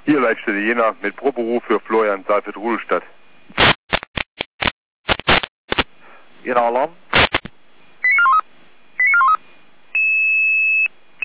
Hier Leitstelle Jena mit Proberuf für Florian Saalfeld Rudelstadt. Jena Alarm.